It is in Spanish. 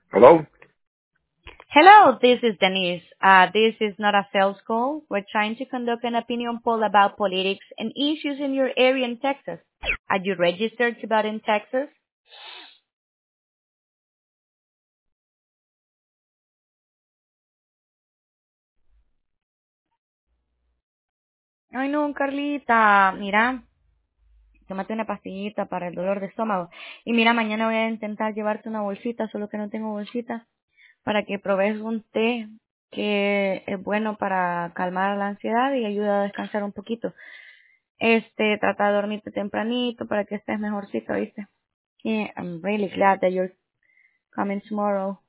Hello? Hello, this is Denise. This is not a sales call. We're trying to conduct an opinion poll about politics and issues in your area in Texas. Are you registered to vote in Texas? Ay, no, Carlita. Mira, tómate una pastillita para el dolor de estómago. Y mira, mañana voy a intentar llevarte una bolsita, solo que no tengo bolsita, para que probes un té que es bueno para calmar la ansiedad y ayuda a descansar un poquito. Trata de dormirte tempranito para que estés mejorcito, ¿viste? Yeah, I'm really glad that you're coming tomorrow.